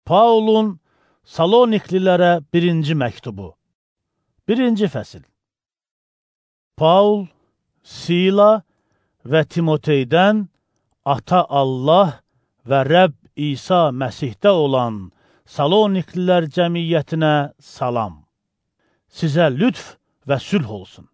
Paulun Saloniklilərə 1-ci məktubu. 1-ci fəsil. Paul, Sila və Timoteydən Ata Allah və Rəbb İsa Məsihdə olan Saloniklilər cəmiyyətinə salam. Sizə lütf və sülh olsun.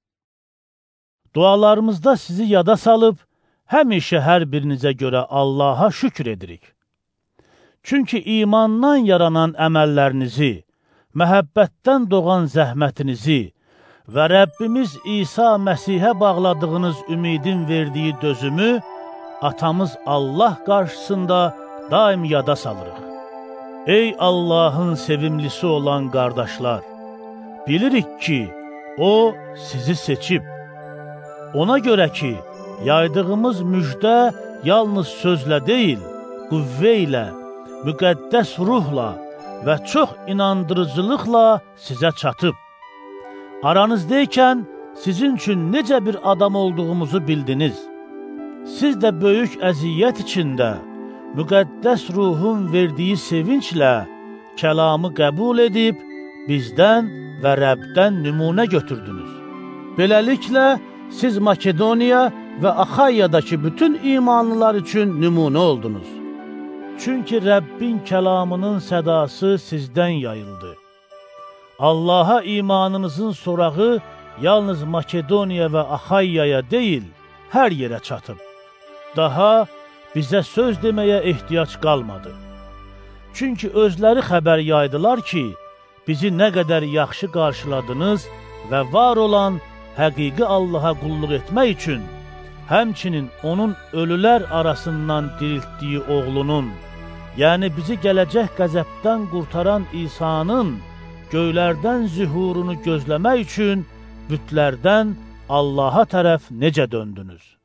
Dualarımızda sizi yada salıb, həmişə hər birinizə görə Allaha şükür edirik. Çünki imandan yaranan əməllərinizi, məhəbbətdən doğan zəhmətinizi və Rəbbimiz İsa Məsihə bağladığınız ümidin verdiyi dözümü atamız Allah qarşısında daim yada salırıq. Ey Allahın sevimlisi olan qardaşlar, bilirik ki, O sizi seçib. Ona görə ki, yaydığımız müjdə yalnız sözlə deyil, qüvvə ilə, müqəddəs ruhla və çox inandırıcılıqla sizə çatıb. Aranızdaykən sizin üçün necə bir adam olduğumuzu bildiniz. Siz də böyük əziyyət içində, müqəddəs ruhun verdiyi sevinclə kəlamı qəbul edib, bizdən və Rəbdən nümunə götürdünüz. Beləliklə, siz Makedoniya və Axayyadakı bütün imanlılar üçün nümunə oldunuz. Çünki Rəbbin kəlamının sədası sizdən yayıldı. Allaha imanınızın sorağı yalnız Makedoniya və Axayyaya deyil, hər yerə çatıb. Daha bizə söz deməyə ehtiyac qalmadı. Çünki özləri xəbər yaydılar ki, bizi nə qədər yaxşı qarşıladınız və var olan həqiqi Allaha qulluq etmək üçün, həmçinin onun ölülər arasından diriltdiyi oğlunun, yəni bizi gələcək qəzəbdən qurtaran İsa'nın göylərdən zühurunu gözləmək üçün bütlərdən Allaha tərəf necə döndünüz?